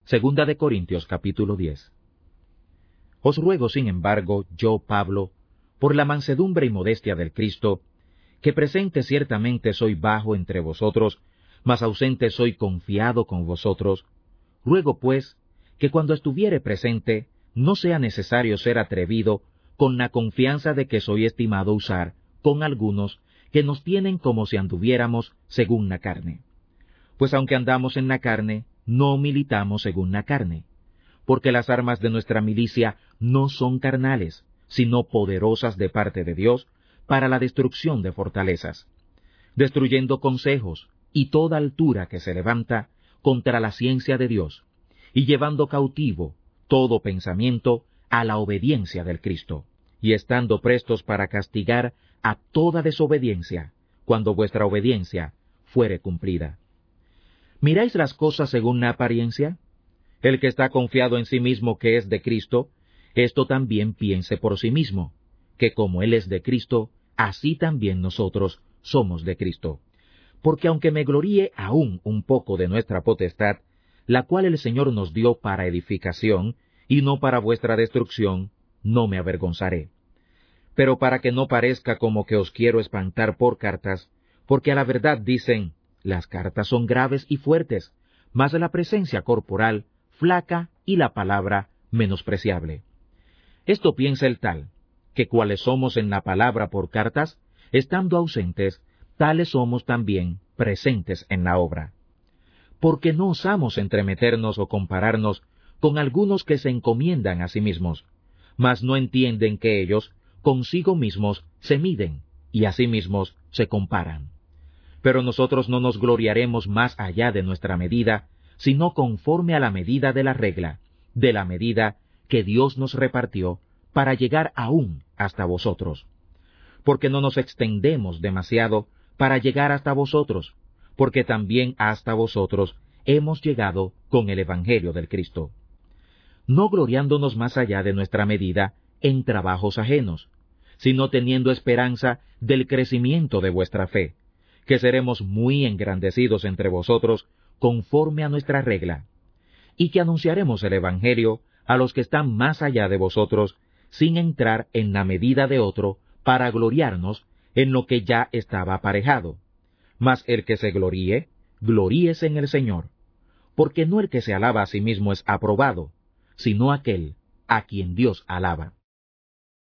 Segunda de Corintios capítulo 10. Os ruego, sin embargo, yo, Pablo, por la mansedumbre y modestia del Cristo, que presente ciertamente soy bajo entre vosotros, mas ausente soy confiado con vosotros. Ruego, pues, que cuando estuviere presente, no sea necesario ser atrevido con la confianza de que soy estimado usar con algunos que nos tienen como si anduviéramos según la carne. Pues aunque andamos en la carne, no militamos según la carne, porque las armas de nuestra milicia no son carnales, sino poderosas de parte de Dios para la destrucción de fortalezas, destruyendo consejos y toda altura que se levanta contra la ciencia de Dios, y llevando cautivo todo pensamiento a la obediencia del Cristo, y estando prestos para castigar a toda desobediencia, cuando vuestra obediencia fuere cumplida. ¿Miráis las cosas según la apariencia? El que está confiado en sí mismo que es de Cristo, esto también piense por sí mismo, que como Él es de Cristo, así también nosotros somos de Cristo. Porque aunque me gloríe aún un poco de nuestra potestad, la cual el Señor nos dio para edificación, y no para vuestra destrucción, no me avergonzaré. Pero para que no parezca como que os quiero espantar por cartas, porque a la verdad dicen, las cartas son graves y fuertes, mas la presencia corporal flaca y la palabra menospreciable. Esto piensa el tal, que cuales somos en la palabra por cartas, estando ausentes, tales somos también presentes en la obra. Porque no osamos entremeternos o compararnos con algunos que se encomiendan a sí mismos, mas no entienden que ellos consigo mismos se miden y a sí mismos se comparan. Pero nosotros no nos gloriaremos más allá de nuestra medida, sino conforme a la medida de la regla, de la medida que Dios nos repartió para llegar aún hasta vosotros. Porque no nos extendemos demasiado para llegar hasta vosotros, porque también hasta vosotros hemos llegado con el Evangelio del Cristo. No gloriándonos más allá de nuestra medida en trabajos ajenos, sino teniendo esperanza del crecimiento de vuestra fe, que seremos muy engrandecidos entre vosotros conforme a nuestra regla, y que anunciaremos el Evangelio a los que están más allá de vosotros, sin entrar en la medida de otro, para gloriarnos en lo que ya estaba aparejado. Mas el que se gloríe, gloríese en el Señor, porque no el que se alaba a sí mismo es aprobado, sino aquel a quien Dios alaba.